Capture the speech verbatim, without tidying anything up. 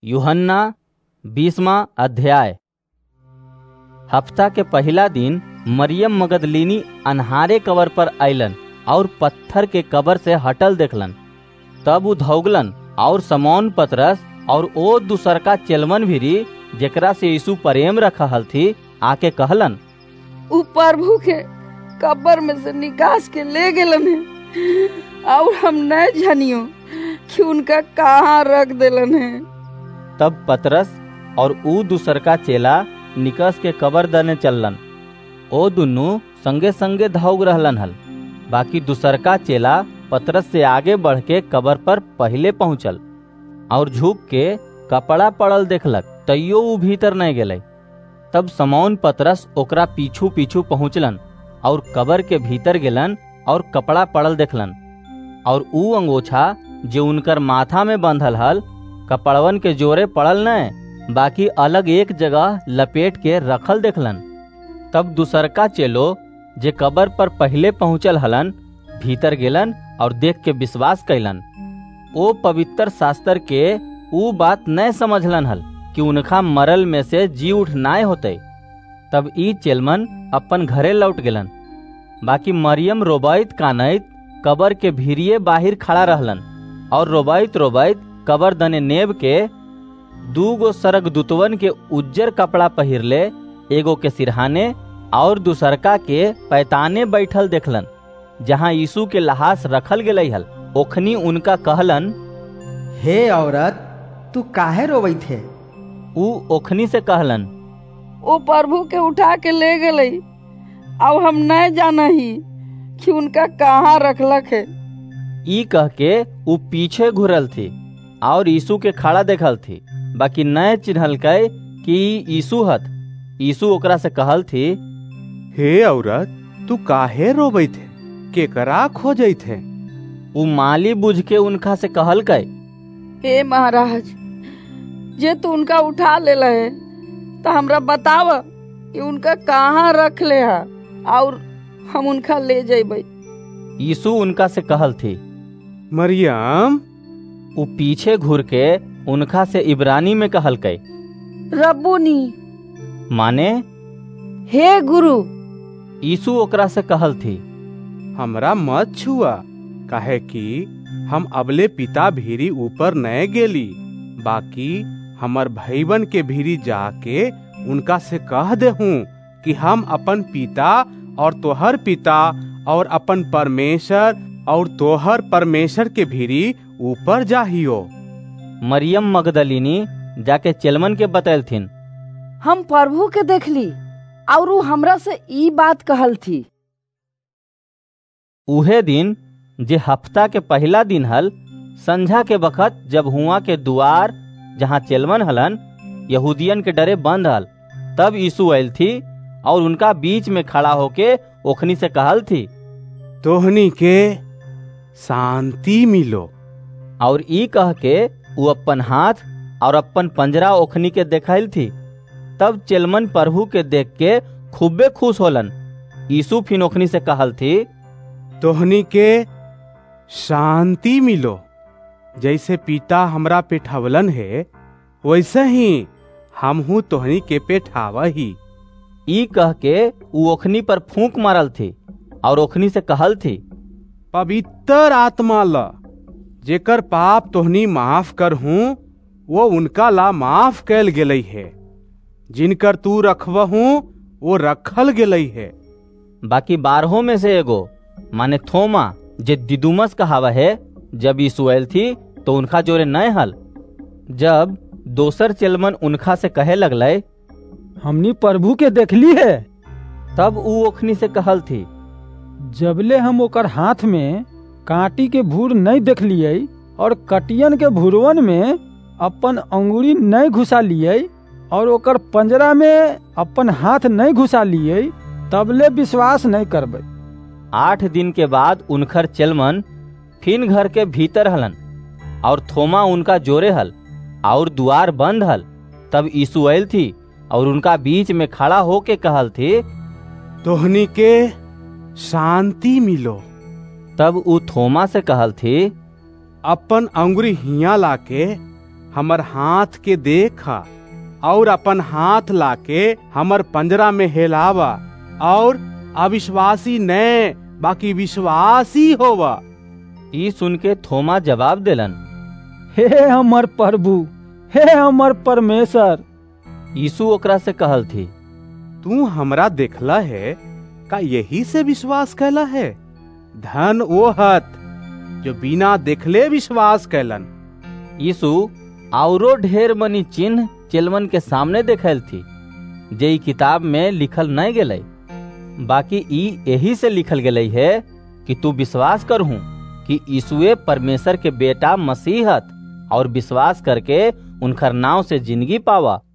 यूहन्ना बीसवां अध्याय। हफ्ता के पहला दिन मरियम मगदलीनी अन्हारे कबर पर अइलन और पत्थर के कबर से हटल देखलन। तब उ धौगलन और समौन पतरस और ओ दूसरका चेलमन भिरी जेकरा से यीशु प्रेम रखल थी आके कहलन, उ प्रभु के कब्र में से निकास के ले गेलन है और हम न जानियो कि उनका कहाँ रख देलन है। तब पतरस और ऊ दूसरका चेला निकस के कबर दने चललन। ओ दुन्नु संगे संगे धौग रहलन हल। बाकी दूसरका चेला पतरस से आगे बढ़ के कबर पर पहले पहुंचल और झुक के कपड़ा पड़ल देखलक, तैयो ऊ भीतर नहीं गेलै। तब समौन पतरस ओकरा पीछू पीछू पहुंचलन और कबर के भीतर गेलन और कपड़ा पड़ल देखलन। और ऊ अंगोछा जो उनकर माथा में बंधल हल कपड़वन के जोरे पड़ल न, बाकी अलग एक जगह लपेट के रखल देखलन। तब दूसरका चेलो जे कबर पर पहले पहुंचल हलन भीतर गेलन और देख के विश्वास कैलन। ओ पवित्र शास्त्र के ऊ बात न समझलन हल कि उनका मरल में से जी उठ नाय होते। तब ई चेलमन अपन घरे लौट गेलन। बाकी मरियम रोबैत कानैत कबर के भीरिये बाहिर खड़ा रहलन और रोबैत रोबैत कबर दने नेब के दू गो सरग दूतवन के उज्जर कपड़ा पहिरले, एगो के सिरहाने और दूसरका के पैताने बैठल देखलन जहाँ यीशु के लहास रखल गेलै हल। ओखनी उनका कहलन, हे औरत, तू काहे रोवैत है? ऊ ओखनी से कहलन, ओ प्रभु के उठा के ले गेलै अब हम न जानही कि उनका कहाँ रखलक है। ई कह के ऊ पीछे घुरल थी और यीशु के खड़ा देखल थी, बाकी न चिन्हल कै कि यीशु हत। यीशु ओकरा से कहल थी, हे औरत, तू काहे रोबैत है? केकरा खोजैत है? ऊ माली बुझ के उनका से कहल कै, हे महाराज, जे तू उनका उठा ले है तो हमरा बताव कि उनका कहाँ रख ले है और हम उनका ले जेबै। यीशु उनका से कहल थी, मरियम। ऊ पीछे घुर के उनका से इब्रानी में कहल कै, रब्बुनी, माने हे गुरु। यीशु ओकरा से कहल थी, हमरा मत छुआ, काहे कि हम अबले पिता भीरी ऊपर न गेली, बाकी हमर भाईबन के भीरी जाके उनका से कह देहूं कि हम अपन पिता और तोहर पिता और अपन परमेश्वर और तोहर परमेश्वर के भीरी ऊपर जाहियो। मरियम मगदलीनी जाके चेलमन के बतैलथिन, हम प्रभु के देखली और ऊ हमरा से ई बात कहल थी। उहे दिन जे हफ्ता के पहला दिन हल, संझा के बखत जब हुआ के दुआर जहाँ चेलमन हलन यहूदियन के डरे बंद हल, तब यीशु आयल थी और उनका बीच में खड़ा होके ओखनी से कहल थी, तोहनी के शांति मिलो। और ई कह के वो अपन हाथ और अपन पंजरा ओखनी के देखल थी। तब चेलमन प्रभु के देख के खूबे खुश होलन। यीशु फिर ओखनी से कहल थी, तोहनी के शांति मिलो। जैसे पिता हमरा पे ठवलन है वैसे ही हम हूँ तोहनी के पे ठावही। ई कह के ऊ ओखनी पर फूंक मारल थी और ओखनी से कहल थी, पवित्र आत्मा ला जेकर पाप तोहनी माफ कर हूँ वो उनका ला माफ कैल गेलई है, जिनकर तू रखवहूँ वो रखल गेलई है। बाकी बारहों में से एगो माने थोमा जे दिदुमस कहावा है, जब यीशु आयल थी तो उनका जोरे नए हल। जब दोसर चेलमन उनका से कहे लगले, हमनी प्रभु के देखली है, तब ऊ ओखनी से कहल थी, जबले हम ओकर हाथ में कांटी के भूर नहीं देखलिए और कटियन के भूरवन में अपन अंगुरी नहीं घुसा लिए और ओकर पंजरा में अपन हाथ नहीं घुसा लिए, तबले विश्वास नहीं करबे। आठ दिन के बाद उनकर चेलमन फिन घर के भीतर हलन और थोमा उनका जोरे हल और दुआर बंद हल। तब यीशु आयल थी और उनका बीच में खड़ा होके कहल थी, तोहनी के शांति मिलो। तब ऊ थोमा से कहल थी, अपन अंगुरी हिया लाके हमर हाथ के देखा और अपन हाथ लाके हमर पंजरा में हेलावा और अविश्वासी न बाकी विश्वासी होवा। ई सुन के थोमा जवाब देलन, हे हमर प्रभु, हे हमर परमेश्वर। यीशु ओकरा से कहल थी, तू हमरा देखला है, का यही से विश्वास कैला है? धन वो हत जो बिना देखले विश्वास कैलन। यीशु औरो ढेर मनी चिन्ह चेलवन के सामने देखल थी, जे ई किताब में लिखल नहीं गेलै। बाकी ई यही से लिखल गेलै है कि तू विश्वास करहूं कि यीशुए परमेश्वर के बेटा मसीह हत और विश्वास करके उनकर नाव से जिंदगी पावा।